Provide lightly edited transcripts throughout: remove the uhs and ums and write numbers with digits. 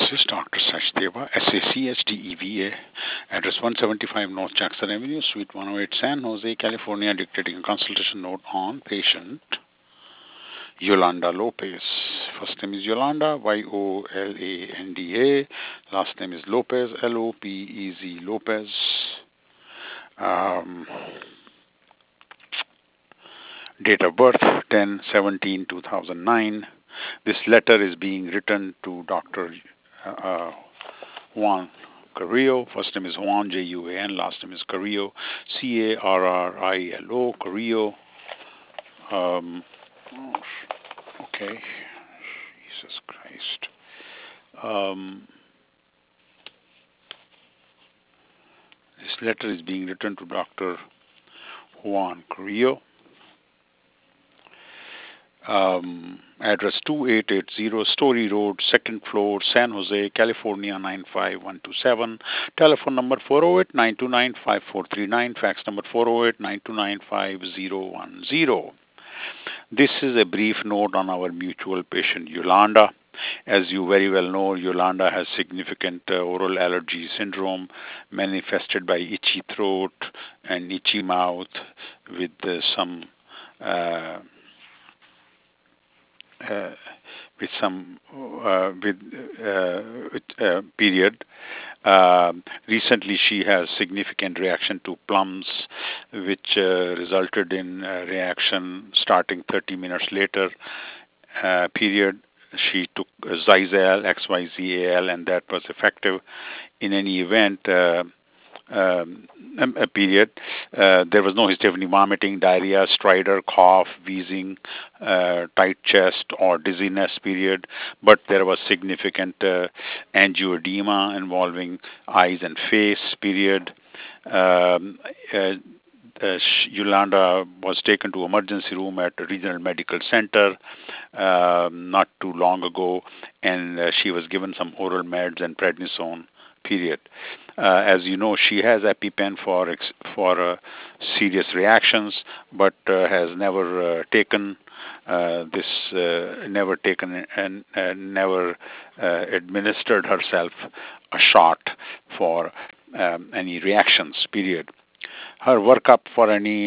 This is Dr. Sachdeva, SACHDEVA, address 175 North Jackson Avenue, Suite 108, San Jose, California, dictating a consultation note on patient Yolanda Lopez. First name is Yolanda, Yolanda. Last name is Lopez, Lopez, Lopez. Um, Date of birth 10/17/2009. This letter is being written to Dr. Juan Carrillo. First name is Juan, Juan. Last name is Carrillo, Carrilo, Carrillo. Okay. Jesus Christ. This letter is being written to Dr. Juan Carrillo. Address 2880 Story Road, second floor, San Jose, California 95127. Telephone number 408-929-5439. Fax number 408-929-5010. This is a brief note on our mutual patient Yolanda. As you very well know, Yolanda has significant oral allergy syndrome manifested by itchy throat and itchy mouth with some uh, uh, with some period. Recently, she has significant reaction to plums, which resulted in reaction starting 30 minutes later. Period. She took Zyzal, XYZAL, and that was effective. In any event, a period. There was no history of any vomiting, diarrhea, stridor, cough, wheezing, tight chest, or dizziness, period. But there was significant angioedema involving eyes and face, period. Um, uh, Yolanda was taken to emergency room at a regional medical center not too long ago, and she was given some oral meds and prednisone. Period. As you know, she has EpiPen for serious reactions, but has never taken never taken and never administered herself a shot for any reactions. Period. Her workup for any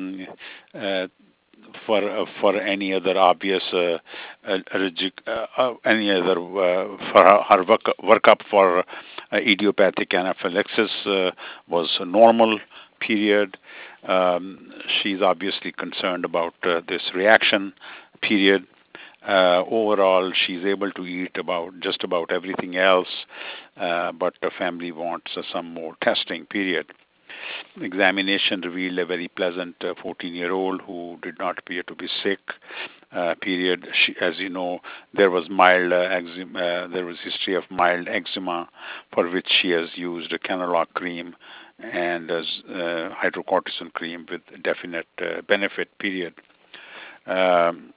for any other obvious allergic, any other for her workup for idiopathic anaphylaxis was normal. Period. She's obviously concerned about this reaction. Period. Overall, she's able to eat about just about everything else, but the family wants some more testing. Period. Examination revealed a very pleasant 14-year-old who did not appear to be sick. Period. As you know, there was mild eczema. There was history of mild eczema, for which she has used a Kenalog cream and hydrocortisone cream with definite benefit. Period. Um,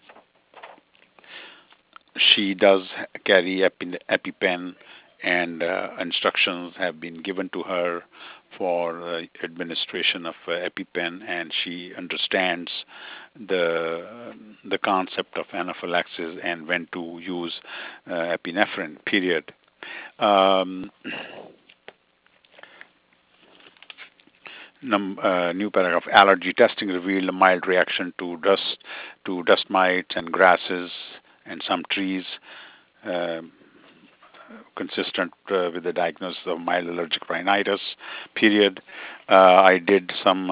she does carry EpiPen, and instructions have been given to her for administration of EpiPen, and she understands the concept of anaphylaxis and when to use epinephrine. Period. Um, New paragraph. Allergy testing revealed a mild reaction to dust mites and grasses and some trees. Um Consistent with the diagnosis of mild allergic rhinitis. Period. I did some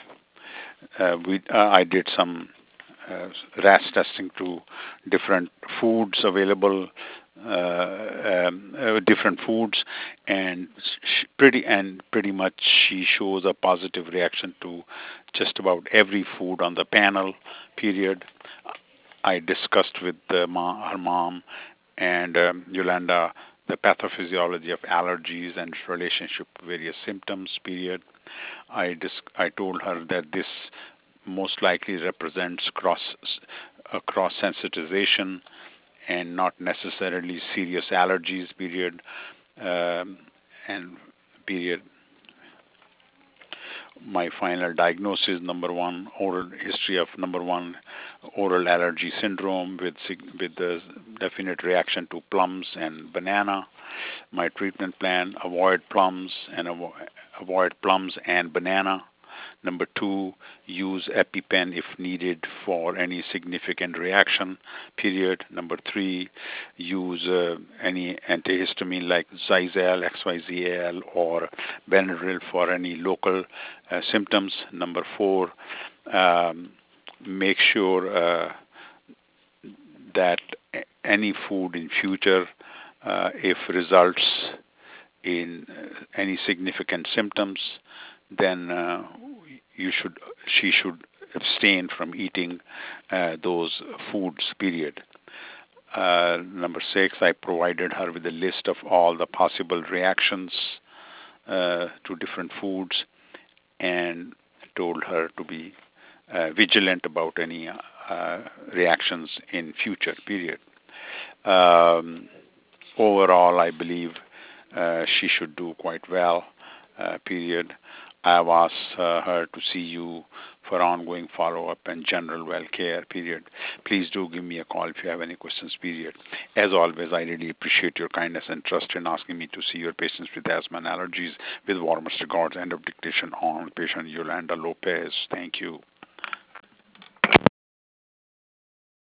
I did some RAS testing to different foods available, different foods, and pretty much she shows a positive reaction to just about every food on the panel. Period. I discussed with her mom and Yolanda the pathophysiology of allergies and its relationship to various symptoms. Period. I told her that this most likely represents cross sensitization and not necessarily serious allergies. Period. And period. My final diagnosis: number one, oral history of number one, oral allergy syndrome with the definite reaction to plums and banana. My treatment plan: avoid plums and banana. Number two, use EpiPen if needed for any significant reaction period. Number three, use any antihistamine like Zyzal, XYZL, or Benadryl for any local symptoms. Number four, um, make sure that any food in future, if results in any significant symptoms, then you should she should abstain from eating those foods. Period. Number six, I provided her with a list of all the possible reactions to different foods and told her to be vigilant about any reactions in future. Period. Um, Overall, I believe she should do quite well. Period. I've asked her to see you for ongoing follow-up and general well care. Period. Please do give me a call if you have any questions. Period. As always, I really appreciate your kindness and trust in asking me to see your patients with asthma and allergies. With warmest regards, end of dictation on patient Yolanda Lopez. Thank you.